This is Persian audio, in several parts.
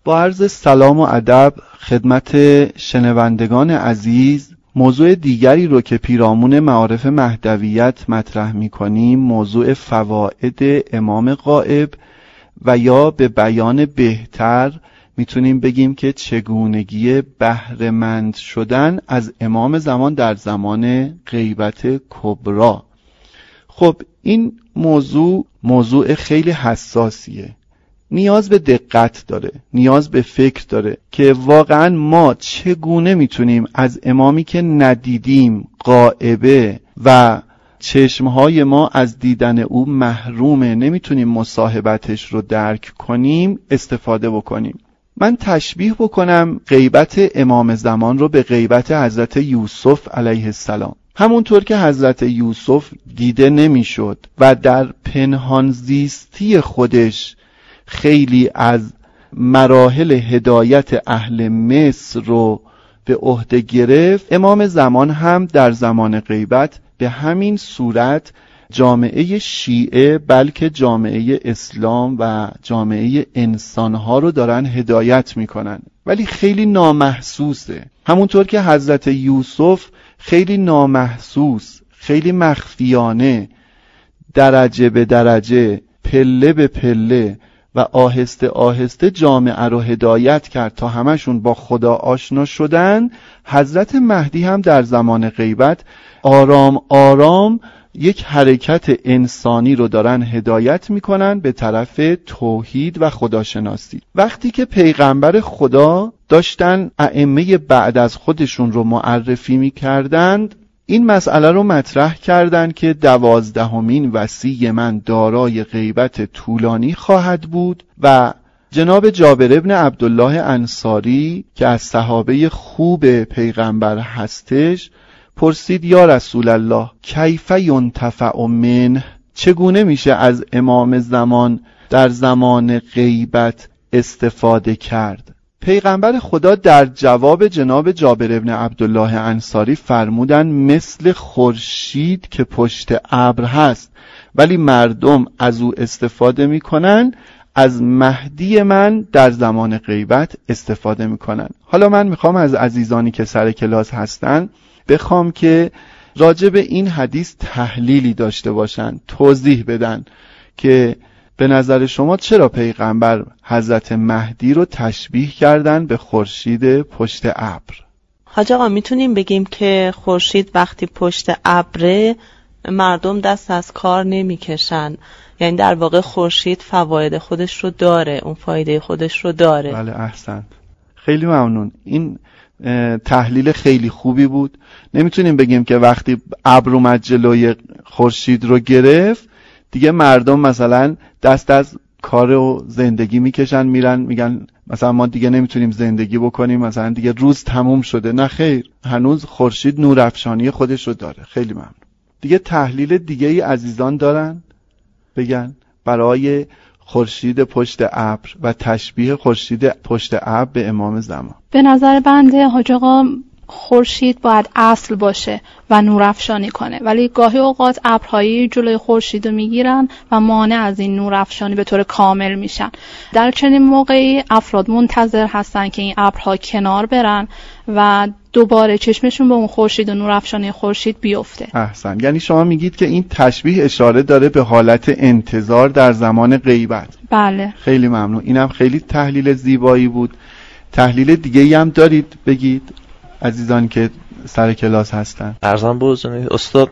با عرض سلام و ادب خدمت شنوندگان عزیز، موضوع دیگری رو که پیرامون معارف مهدویت مطرح می‌کنیم موضوع فواید امام غائب و یا به بیان بهتر میتونیم بگیم که چگونگی بهره‌مند شدن از امام زمان در زمان غیبت کبری. خب این موضوع خیلی حساسیه، نیاز به دقت داره، نیاز به فکر داره که واقعا ما چگونه میتونیم از امامی که ندیدیم، غائبه و چشمهای ما از دیدن او محرومه، نمیتونیم مصاحبتش رو درک کنیم، استفاده بکنیم. من تشبیه بکنم غیبت امام زمان رو به غیبت حضرت یوسف علیه السلام. همونطور که حضرت یوسف دیده نمیشد و در پنهان زیستی خودش خیلی از مراحل هدایت اهل مصر رو به عهده گرفت، امام زمان هم در زمان غیبت به همین صورت جامعه شیعه بلکه جامعه اسلام و جامعه انسانها رو دارن هدایت میکنن، ولی خیلی نامحسوسه. همونطور که حضرت یوسف خیلی نامحسوس، خیلی مخفیانه، درجه به درجه، پله به پله و آهسته آهسته جامعه رو هدایت کرد تا همشون با خدا آشنا شدن، حضرت مهدی هم در زمان غیبت آرام آرام یک حرکت انسانی رو دارن هدایت میکنن به طرف توحید و خداشناسی. وقتی که پیغمبر خدا داشتن ائمه بعد از خودشون رو معرفی میکردند، این مسئله رو مطرح کردند که 12مین وصی من دارای غیبت طولانی خواهد بود و جناب جابر ابن عبدالله انصاری که از صحابه خوب پیغمبر هستش پرسید یا رسول الله کیف ینتفع منه، چگونه میشه از امام زمان در زمان غیبت استفاده کرد؟ پیغمبر خدا در جواب جناب جابر ابن عبدالله انصاری فرمودن مثل خورشید که پشت ابر هست ولی مردم از او استفاده میکنن، از مهدی من در زمان غیبت استفاده میکنن. حالا من میخوام از عزیزانی که سر کلاس هستن بخوام که راجع به این حدیث تحلیلی داشته باشن، توضیح بدن که به نظر شما چرا پیغمبر حضرت مهدی رو تشبیه کردن به خورشید پشت ابر؟ حاج آقا میتونیم بگیم که خورشید وقتی پشت ابره مردم دست از کار نمیکشن، یعنی در واقع خورشید فواید خودش رو داره، اون فایده خودش رو داره. بله احسنت، خیلی ممنون. این تحلیل خیلی خوبی بود. نمیتونیم بگیم که وقتی ابر اومد جلوی خورشید رو گرفت دیگه مردم مثلا دست از کار و زندگی میکشن میرن میگن مثلا ما دیگه نمیتونیم زندگی بکنیم، مثلا دیگه روز تموم شده. نه خیر، هنوز خورشید نورافشانی خودش رو داره. خیلی ممنون. دیگه تحلیل دیگه ای عزیزان دارن بگن برای خورشید پشت ابر و تشبیه خورشید پشت ابر به امام زمان؟ به نظر بنده حاج آقا خورشید باید اصل باشه و نورافشانی کنه، ولی گاهی اوقات ابرهایی جلوی خورشید رو میگیرن و مانع از این نورافشانی به طور کامل میشن. در چنین موقعی افراد منتظر هستن که این ابرها کنار برن و دوباره چشمشون به اون خورشید و نورافشانی خورشید بیفته. احسن، یعنی شما میگید که این تشبیه اشاره داره به حالت انتظار در زمان غیبت. بله. خیلی ممنون، اینم خیلی تحلیل زیبایی بود. تحلیل دیگه ای هم دارید بگید عزیزان که سر کلاس هستن؟ عرضم بزرگی استاد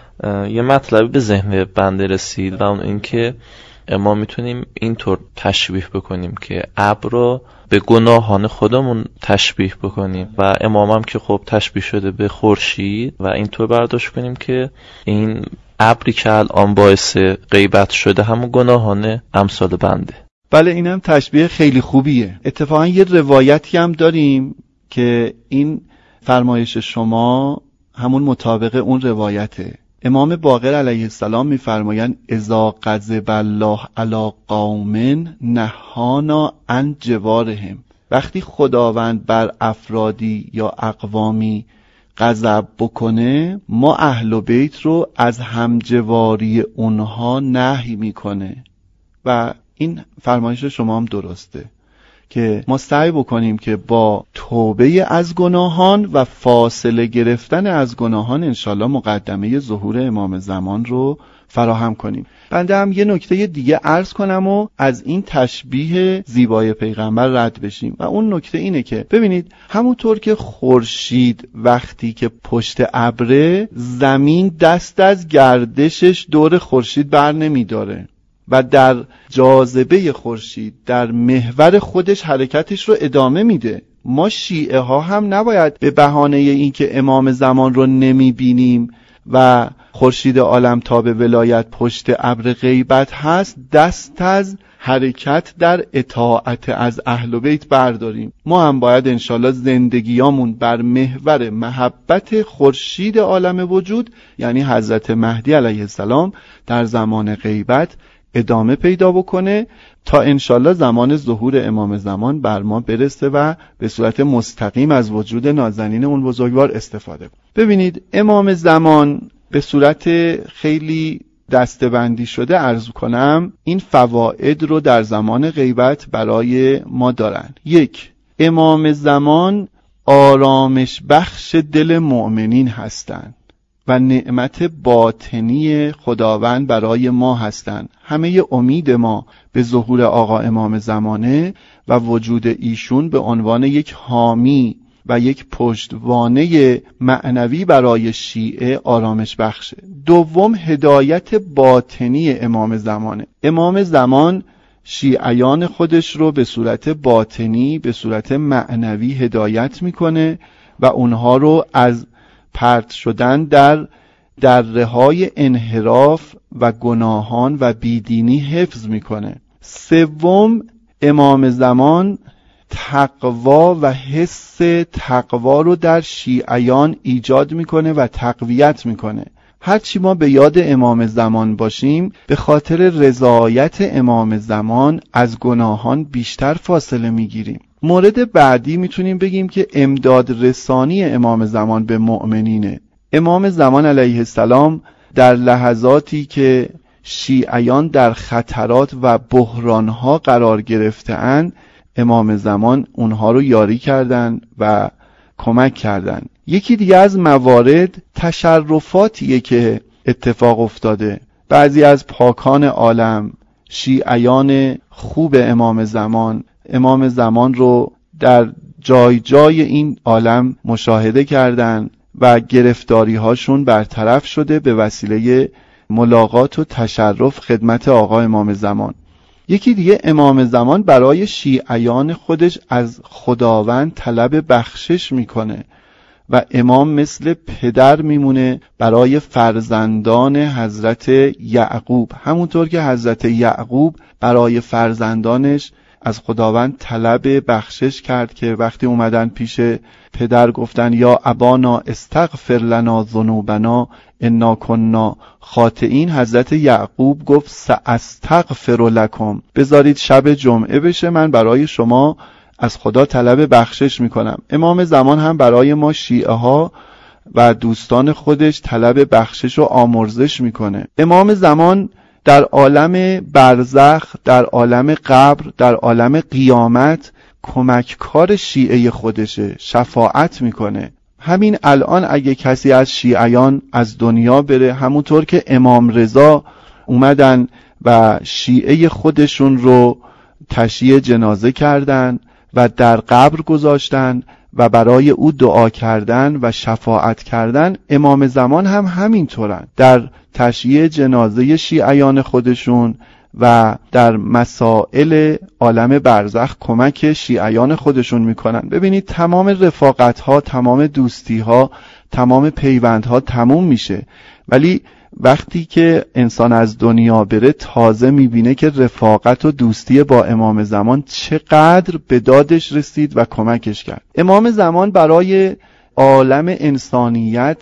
یه مطلبی به ذهن بنده رسید و اون این که ما میتونیم اینطور تشبیه بکنیم که ابر رو به گناهان خودمون تشبیه بکنیم و امامم که خب تشبیه شده به خورشید و اینطور برداشت کنیم که این ابری که الان باعث غیبت شده همون گناهان امثال بنده. بله، اینم تشبیه خیلی خوبیه. اتفاقا یه روایتی هم داریم که این فرمایش شما همون مطابق اون روایته. امام باقر علیه السلام می‌فرمایند اذا غضب الله علی قوم نهانا عن جوارهم. وقتی خداوند بر افرادی یا اقوامی غضب بکنه، ما اهل بیت رو از همجواری اونها نهی میکنه و این فرمایش شما هم درسته که ما سعی بکنیم که با توبه از گناهان و فاصله گرفتن از گناهان انشالله مقدمه ظهور امام زمان رو فراهم کنیم. بنده هم یه نکته دیگه عرض کنم و از این تشبیه زیبای پیغمبر رد بشیم و اون نکته اینه که ببینید همونطور که خورشید وقتی که پشت ابره، زمین دست از گردشش دور خورشید بر نمیداره و در جاذبه خورشید در محور خودش حرکتش رو ادامه میده. ما شیعه ها هم نباید به بهانه این که امام زمان رو نمیبینیم و خورشید عالم تا به ولایت پشت ابر غیبت هست دست از حرکت در اطاعت از اهل بیت برداریم. ما هم باید انشالله زندگیامون بر محور محبت خورشید عالم وجود یعنی حضرت مهدی علیه السلام در زمان غیبت ادامه پیدا بکنه تا انشالله زمان ظهور امام زمان بر ما برسه و به صورت مستقیم از وجود نازنین اون بزرگوار استفاده. ببینید امام زمان به صورت خیلی دسته‌بندی شده عرض کنم این فواید رو در زمان غیبت برای ما دارن. 1. امام زمان آرامش بخش دل مؤمنین هستند و نعمت باطنی خداوند برای ما هستند. همه امید ما به ظهور آقا امام زمانه و وجود ایشون به عنوان یک حامی و یک پشتوانه معنوی برای شیعه آرامش بخشه. 2. هدایت باطنی امام زمانه. امام زمان شیعیان خودش رو به صورت باطنی به صورت معنوی هدایت میکنه و اونها رو از پرت شدن در دره‌های انحراف و گناهان و بیدینی حفظ میکنه. 3. امام زمان تقوا و حس تقوا رو در شیعیان ایجاد میکنه و تقویت میکنه. هرچی ما به یاد امام زمان باشیم به خاطر رضایت امام زمان از گناهان بیشتر فاصله میگیریم. مورد بعدی میتونیم بگیم که امداد رسانی امام زمان به مؤمنینه. امام زمان علیه السلام در لحظاتی که شیعیان در خطرات و بحرانها قرار گرفته‌اند امام زمان اونها رو یاری کردن و کمک کردن. یکی دیگه از موارد تشرفاتیه که اتفاق افتاده. بعضی از پاکان عالم شیعیان خوب امام زمان رو در جای جای این عالم مشاهده کردن و گرفتاری هاشون برطرف شده به وسیله ملاقات و تشرف خدمت آقا امام زمان. یکی دیگه امام زمان برای شیعیان خودش از خداوند طلب بخشش میکنه و امام مثل پدر میمونه برای فرزندان حضرت یعقوب، همونطور که حضرت یعقوب برای فرزندانش از خداوند طلب بخشش کرد که وقتی اومدن پیش پدر گفتن یا ابانا استغفر لنا ذنوبنا انا کنا خاطئین، حضرت یعقوب گفت ساستغفر لکم، بذارید شب جمعه بشه من برای شما از خدا طلب بخشش میکنم. امام زمان هم برای ما شیعه ها و دوستان خودش طلب بخشش و آمرزش میکنه. امام زمان در عالم برزخ، در عالم قبر، در عالم قیامت کمککار شیعه خودشه، شفاعت میکنه. همین الان اگه کسی از شیعیان از دنیا بره، همونطور که امام رضا اومدن و شیعه خودشون رو تشییع جنازه کردن و در قبر گذاشتن و برای او دعا کردن و شفاعت کردن، امام زمان هم همینطورن، در تشییع جنازه شیعیان خودشون و در مسائل عالم برزخ کمک شیعیان خودشون میکنن. ببینید تمام رفاقت ها، تمام دوستی ها، تمام پیوند ها تموم میشه، ولی وقتی که انسان از دنیا بره تازه میبینه که رفاقت و دوستی با امام زمان چقدر به دادش رسید و کمکش کرد. امام زمان برای عالم انسانیت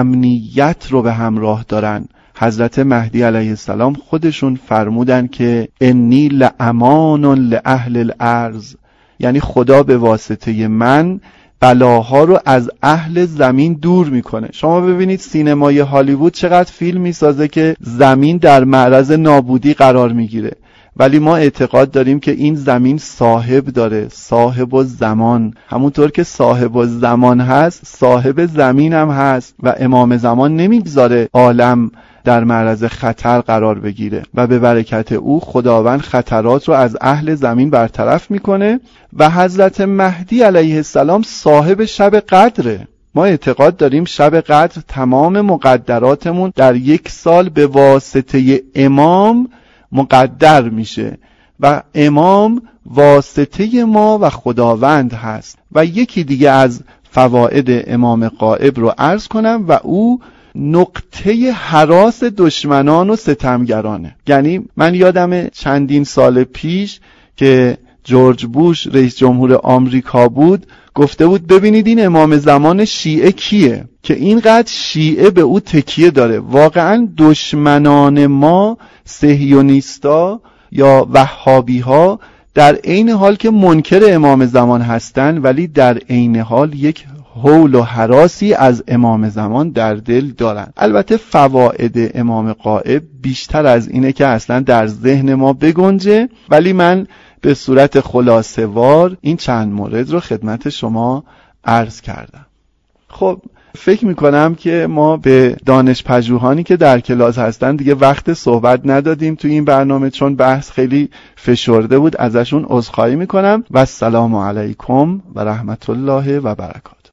امنیت رو به همراه دارن. حضرت مهدی علیه السلام خودشون فرمودن که انی لأمان لأهل الارض، یعنی خدا به واسطه من بلاها رو از اهل زمین دور میکنه. شما ببینید سینمای هالیوود چقدر فیلم میسازه که زمین در معرض نابودی قرار میگیره، ولی ما اعتقاد داریم که این زمین صاحب داره، صاحب الزمان. همونطور که صاحب الزمان هست صاحب زمین هم هست و امام زمان نمیگذاره عالم در معرض خطر قرار بگیره و به برکت او خداوند خطرات رو از اهل زمین برطرف میکنه و حضرت مهدی علیه السلام صاحب شب قدره. ما اعتقاد داریم شب قدر تمام مقدراتمون در یک سال به واسطه امام مقدر میشه و امام واسطه ما و خداوند هست. و یکی دیگه از فواید امام غائب رو عرض کنم و او نقطه هراس دشمنان و ستمگرانه. یعنی من یادم چندین سال پیش که جورج بوش رئیس جمهور آمریکا بود گفته بود ببینید این امام زمان شیعه کیه که اینقدر شیعه به او تکیه داره. واقعا دشمنان ما صهیونیستا یا وهابی ها در عین حال که منکر امام زمان هستن ولی در عین حال یک هول و هراسی از امام زمان در دل دارن. البته فواید امام غائب بیشتر از اینه که اصلا در ذهن ما بگنجه، ولی من به صورت خلاصه وار این چند مورد رو خدمت شما عرض کردم. خب فکر میکنم که ما به دانش پژوهانی که در کلاس هستن دیگه وقت صحبت ندادیم توی این برنامه، چون بحث خیلی فشرده بود. ازشون عذرخواهی میکنم و السلام علیکم و رحمت الله و برکاته.